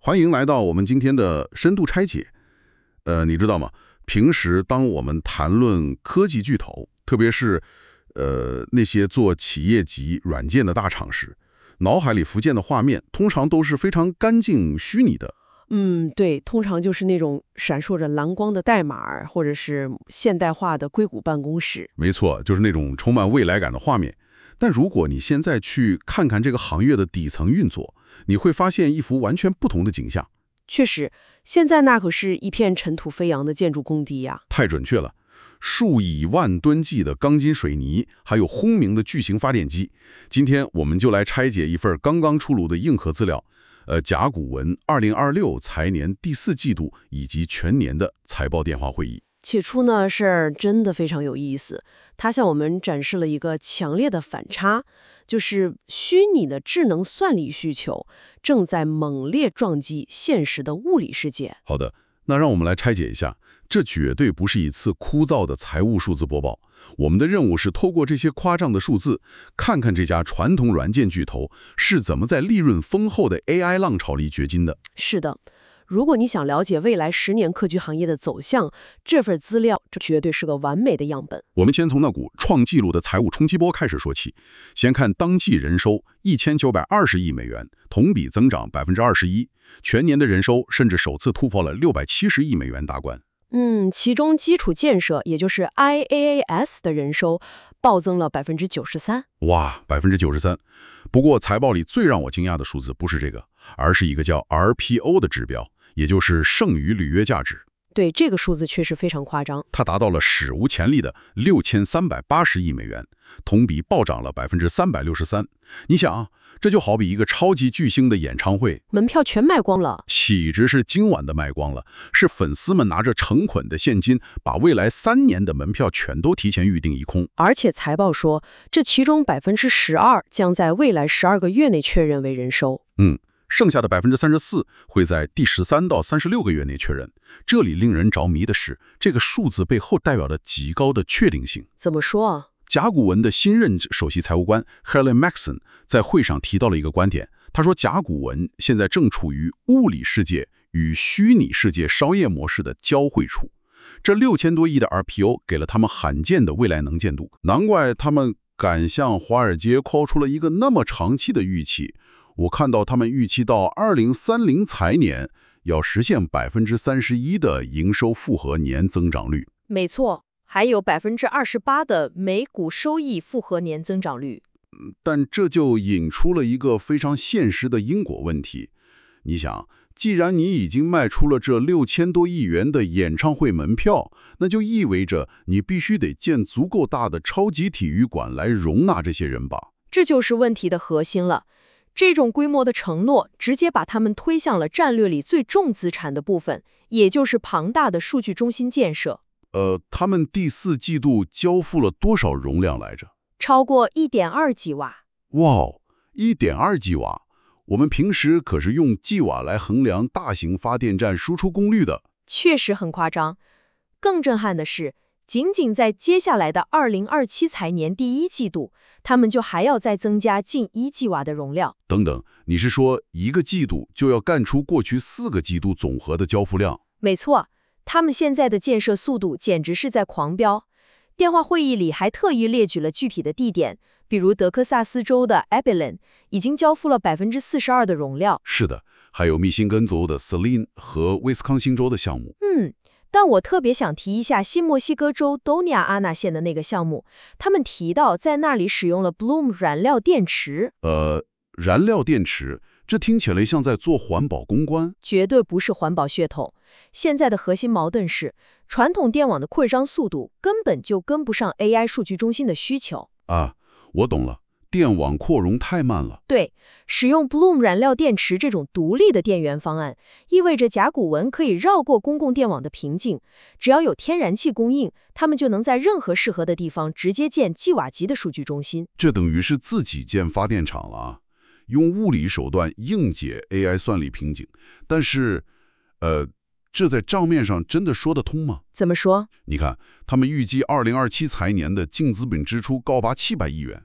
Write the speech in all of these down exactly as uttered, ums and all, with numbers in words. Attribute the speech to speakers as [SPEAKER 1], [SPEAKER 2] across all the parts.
[SPEAKER 1] 欢迎来到我们今天的深度拆解。呃，你知道吗？平时当我们谈论科技巨头，特别是呃那些做企业级软件的大厂时，脑海里浮现的画面通常都是非常干净虚拟的。
[SPEAKER 2] 嗯，对，通常就是那种闪烁着蓝光的代码，或者是现代化的硅谷办公室。
[SPEAKER 1] 没错，就是那种充满未来感的画面。但如果你现在去看看这个行业的底层运作，你会发现一幅完全不同的景象。
[SPEAKER 2] 确实，现在那可是一片尘土飞扬的建筑工地呀。
[SPEAKER 1] 太准确了，数以万吨计的钢筋水泥，还有轰鸣的巨型发电机。今天我们就来拆解一份刚刚出炉的硬核资料，呃，甲骨文二零二六财年第四季度以及全年的财报电话会议。
[SPEAKER 2] 起初呢，事儿真的非常有意思，它向我们展示了一个强烈的反差，就是虚拟的智能算力需求正在猛烈撞击现实的物理世界。
[SPEAKER 1] 好的，那让我们来拆解一下，这绝对不是一次枯燥的财务数字播报。我们的任务是透过这些夸张的数字，看看这家传统软件巨头是怎么在利润丰厚的 A I 浪潮里掘金的。
[SPEAKER 2] 是的。如果你想了解未来十年科技行业的走向，这份资料这绝对是个完美的样本。
[SPEAKER 1] 我们先从那股创纪录的财务冲击波开始说起。先看当季人收一千九百二十亿美元，同比增长百分之二十一，全年的人收甚至首次突破了六百七十亿美元大关。
[SPEAKER 2] 嗯，其中基础建设，也就是 I A A S 的人收暴增了百分之九十三。
[SPEAKER 1] 哇，百分之九十三！不过财报里最让我惊讶的数字不是这个，而是一个叫 R P O 的指标。也就是剩余履约价值。
[SPEAKER 2] 对，这个数字确实非常夸张，
[SPEAKER 1] 它达到了史无前例的六千三百八十亿美元，同比暴涨了百分之三百六十三。你想啊，这就好比一个超级巨星的演唱会，
[SPEAKER 2] 门票全卖光了，
[SPEAKER 1] 岂止是今晚的卖光了，是粉丝们拿着成捆的现金，把未来三年的门票全都提前预定一空。
[SPEAKER 2] 而且财报说，这其中百分之十二将在未来十二个月内确认为人收。
[SPEAKER 1] 嗯。剩下的百分之三十四会在第十三到三十六个月内确认。这里令人着迷的是，这个数字背后代表了极高的确定性。
[SPEAKER 2] 怎么说啊？
[SPEAKER 1] 甲骨文的新任首席财务官 Helen Maxon 在会上提到了一个观点，他说甲骨文现在正处于物理世界与虚拟世界商业模式的交汇处。这六千多亿的 R P O 给了他们罕见的未来能见度，难怪他们敢向华尔街 call 出了一个那么长期的预期。我看到他们预期到二零三零财年要实现百分之三十一的营收复合年增长率。
[SPEAKER 3] 没错，还有百分之二十八的每股收益复合年增长率。
[SPEAKER 1] 但这就引出了一个非常现实的因果问题。你想，既然你已经卖出了这六千多亿元的演唱会门票，那就意味着你必须得建足够大的超级体育馆来容纳这些人吧？
[SPEAKER 3] 这就是问题的核心了。这种规模的承诺直接把他们推向了战略里最重资产的部分，也就是庞大的数据中心建设。
[SPEAKER 1] 呃，他们第四季度交付了多少容量来着？
[SPEAKER 3] 超过 一点二吉瓦。
[SPEAKER 1] 哇， 一点二吉瓦！我们平时可是用吉瓦来衡量大型发电站输出功率的。
[SPEAKER 3] 确实很夸张。更震撼的是，仅仅在接下来的二零二七财年第一季度，他们就还要再增加近一吉瓦的容量。
[SPEAKER 1] 等等，你是说一个季度就要干出过去四个季度总和的交付量？
[SPEAKER 3] 没错，他们现在的建设速度简直是在狂飙。电话会议里还特意列举了具体的地点，比如德克萨斯州的 Abilene 已经交付了百分之四十二的容量。
[SPEAKER 1] 是的，还有密歇根州的 Saline 和威斯康星州的项目。
[SPEAKER 3] 嗯。但我特别想提一下新墨西哥州多尼亚阿纳县的那个项目，他们提到在那里使用了 Bloom 燃料电池。
[SPEAKER 1] 呃，燃料电池，这听起来像在做环保公关。
[SPEAKER 3] 绝对不是环保噱头。现在的核心矛盾是，传统电网的扩张速度根本就跟不上 A I 数据中心的需求。
[SPEAKER 1] 啊，我懂了。电网扩容太慢了。
[SPEAKER 3] 对，使用 Bloom 燃料电池这种独立的电源方案，意味着甲骨文可以绕过公共电网的瓶颈，只要有天然气供应，他们就能在任何适合的地方直接建吉瓦级的数据中心。
[SPEAKER 1] 这等于是自己建发电厂了啊，用物理手段硬解 A I 算力瓶颈。但是，呃，这在账面上真的说得通吗？
[SPEAKER 3] 怎么说？
[SPEAKER 1] 你看，他们预计二零二七财年的净资本支出高达七百亿元。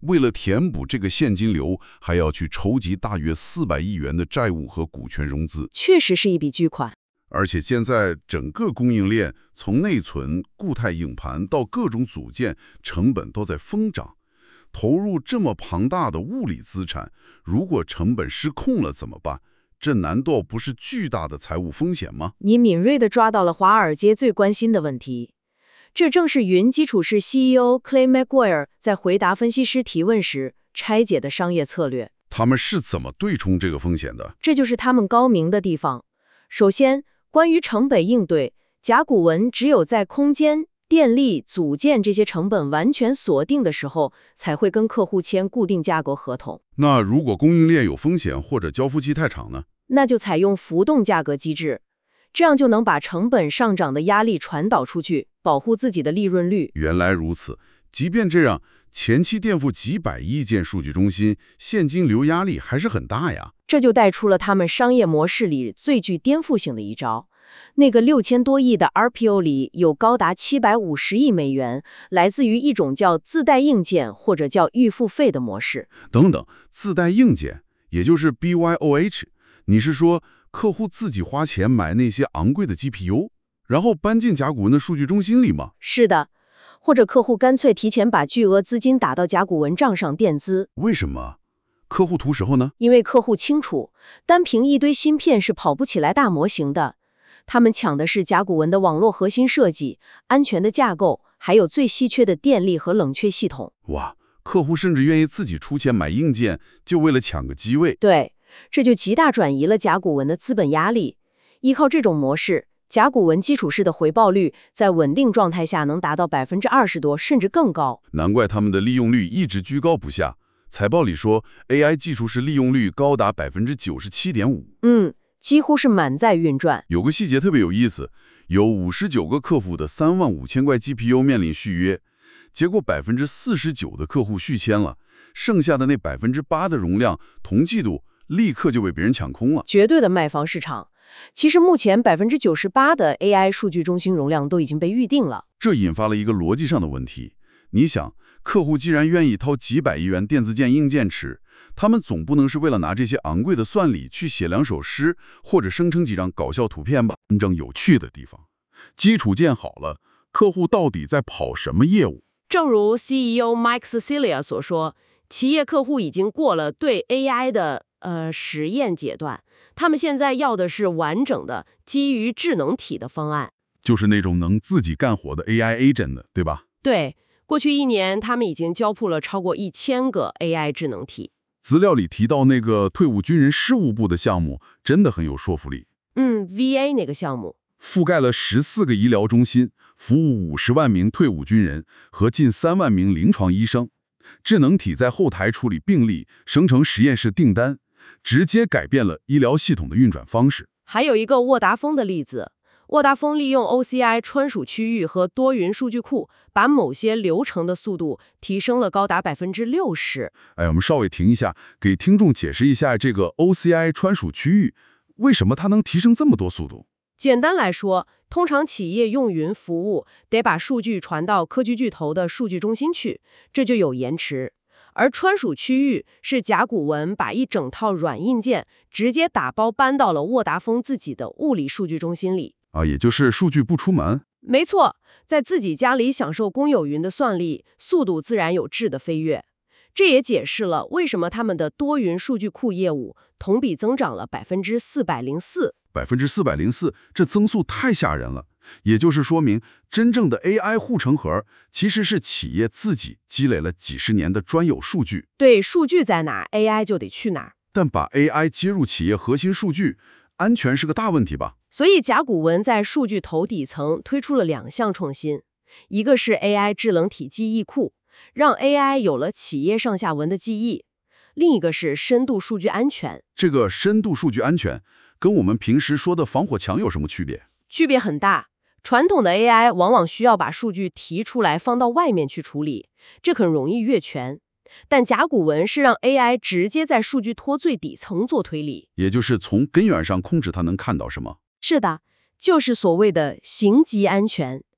[SPEAKER 1] 为了填补这个现金流，还要去筹集大约四百亿元的债务和股权融资，
[SPEAKER 3] 确实是一笔巨款。
[SPEAKER 1] 而且现在整个供应链从内存、固态硬盘到各种组件，成本都在疯涨。投入这么庞大的物理资产，如果成本失控了怎么办？这难道不是巨大的财务风险吗？
[SPEAKER 3] 你敏锐地抓到了华尔街最关心的问题。这正是云基础式 C E O Clay McGuire 在回答分析师提问时拆解的商业策略。
[SPEAKER 1] 他们是怎么对冲这个风险的？
[SPEAKER 3] 这就是他们高明的地方。首先，关于成本应对，甲骨文只有在空间、电力、组件这些成本完全锁定的时候，才会跟客户签固定价格合同。
[SPEAKER 1] 那如果供应链有风险或者交付期太长呢？
[SPEAKER 3] 那就采用浮动价格机制，这样就能把成本上涨的压力传导出去，保护自己的利润率。
[SPEAKER 1] 原来如此，即便这样，前期垫付几百亿建数据中心，现金流压力还是很大呀。
[SPEAKER 3] 这就带出了他们商业模式里最具颠覆性的一招。那个六千多亿的 R P O 里有高达七百五十亿美元，来自于一种叫自带硬件或者叫预付费的模式。
[SPEAKER 1] 等等，自带硬件，也就是 B Y O H， 你是说客户自己花钱买那些昂贵的 G P U， 然后搬进甲骨文的数据中心里吗？
[SPEAKER 3] 是的，或者客户干脆提前把巨额资金打到甲骨文账上垫资。
[SPEAKER 1] 为什么？客户图时候呢？
[SPEAKER 3] 因为客户清楚，单凭一堆芯片是跑不起来大模型的。他们抢的是甲骨文的网络核心设计、安全的架构，还有最稀缺的电力和冷却系统。
[SPEAKER 1] 哇，客户甚至愿意自己出钱买硬件，就为了抢个机位。
[SPEAKER 3] 对，这就极大转移了甲骨文的资本压力。依靠这种模式，甲骨文基础式的回报率在稳定状态下能达到百分之二十多，甚至更高。
[SPEAKER 1] 难怪他们的利用率一直居高不下。财报里说 ，A I 技术式利用率高达百分之九十七点五。
[SPEAKER 3] 嗯。几乎是满载运转。
[SPEAKER 1] 有个细节特别有意思，有五十九个客户的三万五千块 G P U 面临续约，结果百分之四十九的客户续签了，剩下的那百分之八的容量，同季度立刻就被别人抢空了。
[SPEAKER 3] 绝对的卖方市场。其实目前百分之九十八的 A I 数据中心容量都已经被预定了。
[SPEAKER 1] 这引发了一个逻辑上的问题。你想，客户既然愿意掏几百亿元电子件硬件池，他们总不能是为了拿这些昂贵的算力去写两首诗，或者生成几张搞笑图片吧？真正有趣的地方，基础建好了，客户到底在跑什么业务？
[SPEAKER 2] 正如 C E O Mike Sicilia 所说，企业客户已经过了对 A I 的呃实验阶段，他们现在要的是完整的基于智能体的方案，
[SPEAKER 1] 就是那种能自己干活的 A I agent 的，对吧？
[SPEAKER 2] 对。过去一年，他们已经交付了超过一千个 A I 智能体。
[SPEAKER 1] 资料里提到那个退伍军人事务部的项目，真的很有说服力。
[SPEAKER 2] 嗯 ，V A 那个项目
[SPEAKER 1] 覆盖了十四个医疗中心，服务五十万名退伍军人和近三万名临床医生。智能体在后台处理病例，生成实验室订单，直接改变了医疗系统的运转方式。
[SPEAKER 2] 还有一个沃达丰的例子。沃达丰利用 O C I 川属区域和多云数据库，把某些流程的速度提升了高达百分之六十。
[SPEAKER 1] 哎，我们稍微停一下，给听众解释一下这个 O C I 川属区域，为什么它能提升这么多速度？
[SPEAKER 2] 简单来说，通常企业用云服务得把数据传到科技巨头的数据中心去，这就有延迟。而川属区域是甲骨文把一整套软硬件直接打包搬到了沃达丰自己的物理数据中心里。
[SPEAKER 1] 啊，也就是数据不出门。
[SPEAKER 2] 没错，在自己家里享受公有云的算力，速度自然有质的飞跃。这也解释了为什么他们的多云数据库业务同比增长了百分之四百零四。
[SPEAKER 1] 百分之四百零四，这增速太吓人了。也就是说明，真正的 A I 护城河其实是企业自己积累了几十年的专有数据。
[SPEAKER 2] 对，数据在哪 ，A I 就得去哪儿。
[SPEAKER 1] 但把 A I 接入企业核心数据，安全是个大问题吧？
[SPEAKER 2] 所以甲骨文在数据头底层推出了两项创新，一个是 A I 智能体记忆库，让 A I 有了企业上下文的记忆；另一个是深度数据安全。
[SPEAKER 1] 这个深度数据安全跟我们平时说的防火墙有什么区别？
[SPEAKER 2] 区别很大。传统的 A I 往往需要把数据提出来放到外面去处理，这很容易越权。但甲骨文是让 A I 直接在数据托最底层做推理，
[SPEAKER 1] 也就是从根源上控制它能看到什么。
[SPEAKER 2] 是的，就是所谓的行级安全。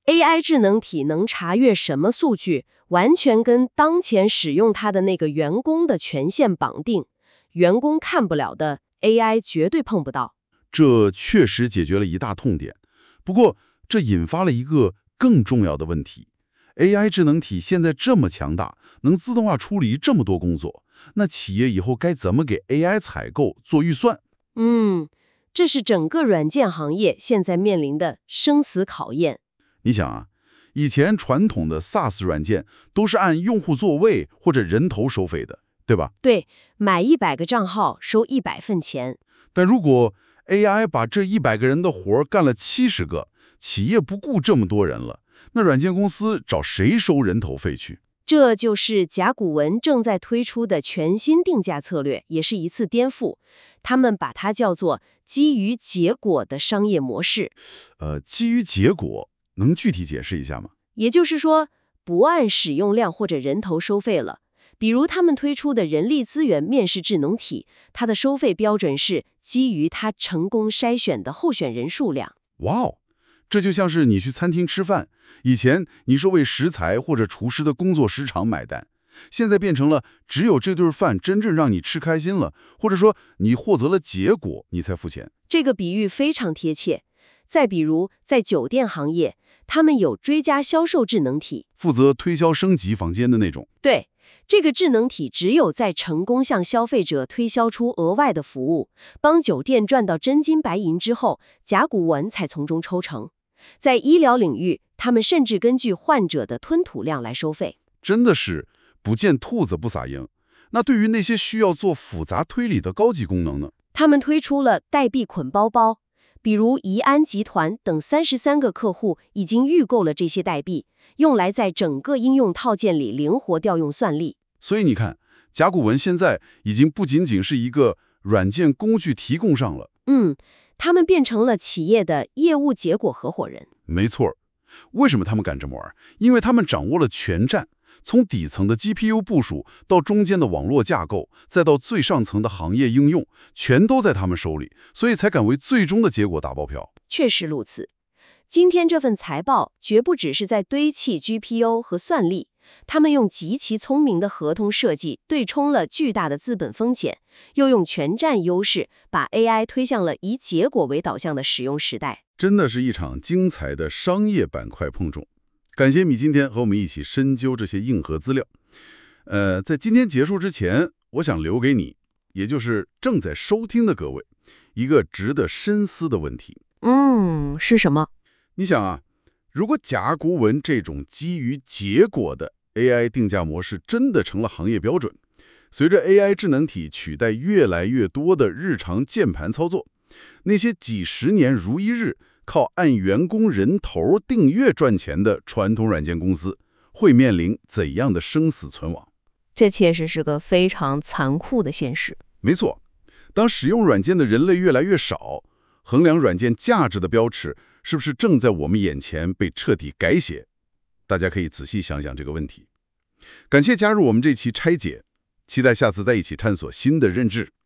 [SPEAKER 2] A I 智能体能查阅什么数据，完全跟当前使用它的那个员工的权限绑定，员工看不了的 A I 绝对碰不到。
[SPEAKER 1] 这确实解决了一大痛点。不过，这引发了一个更重要的问题。A I 智能体现在这么强大，能自动化处理这么多工作，那企业以后该怎么给 A I 采购做预算？
[SPEAKER 2] 嗯，这是整个软件行业现在面临的生死考验。
[SPEAKER 1] 你想啊，以前传统的 SaaS 软件都是按用户座位或者人头收费的，对吧？
[SPEAKER 2] 对，买一百个账号收一百份钱。
[SPEAKER 1] 但如果 A I 把这一百个人的活儿干了七十个，企业不雇这么多人了，那软件公司找谁收人头费去？
[SPEAKER 2] 这就是甲骨文正在推出的全新定价策略，也是一次颠覆。他们把它叫做基于结果的商业模式。
[SPEAKER 1] 呃，基于结果，能具体解释一下吗？
[SPEAKER 2] 也就是说，不按使用量或者人头收费了。比如他们推出的人力资源面试智能体，它的收费标准是基于它成功筛选的候选人数量。
[SPEAKER 1] 哇哦，这就像是你去餐厅吃饭，以前你是为食材或者厨师的工作时长买单，现在变成了只有这顿饭真正让你吃开心了，或者说你获得了结果，你才付钱。
[SPEAKER 2] 这个比喻非常贴切。再比如，在酒店行业，他们有追加销售智能体，
[SPEAKER 1] 负责推销升级房间的那种。
[SPEAKER 2] 对，这个智能体只有在成功向消费者推销出额外的服务，帮酒店赚到真金白银之后，甲骨文才从中抽成。在医疗领域，他们甚至根据患者的吞吐量来收费。
[SPEAKER 1] 真的是不见兔子不撒鹰。那对于那些需要做复杂推理的高级功能呢？
[SPEAKER 2] 他们推出了代币捆包包，比如怡安集团等三十三个客户已经预购了这些代币，用来在整个应用套件里灵活调用算力。
[SPEAKER 1] 所以你看，甲骨文现在已经不仅仅是一个软件工具提供商了。
[SPEAKER 2] 嗯，他们变成了企业的业务结果合伙人。
[SPEAKER 1] 没错。为什么他们敢这么玩？因为他们掌握了全站，从底层的 G P U 部署到中间的网络架构，再到最上层的行业应用，全都在他们手里，所以才敢为最终的结果打包票。
[SPEAKER 2] 确实如此。今天这份财报绝不只是在堆砌 G P U 和算力，他们用极其聪明的合同设计对冲了巨大的资本风险，又用全站优势把 A I 推向了以结果为导向的使用时代。
[SPEAKER 1] 真的是一场精彩的商业板块碰撞。感谢你今天和我们一起深究这些硬核资料。呃，在今天结束之前，我想留给你，也就是正在收听的各位，一个值得深思的问题。
[SPEAKER 2] 嗯，是什么？
[SPEAKER 1] 你想啊，如果甲骨文这种基于结果的 A I 定价模式真的成了行业标准，随着 A I 智能体取代越来越多的日常键盘操作，那些几十年如一日靠按员工人头订阅赚钱的传统软件公司，会面临怎样的生死存亡？
[SPEAKER 3] 这确实是个非常残酷的现实。
[SPEAKER 1] 没错，当使用软件的人类越来越少，衡量软件价值的标尺是不是正在我们眼前被彻底改写？大家可以仔细想想这个问题。感谢加入我们这期拆解，期待下次再一起探索新的认知。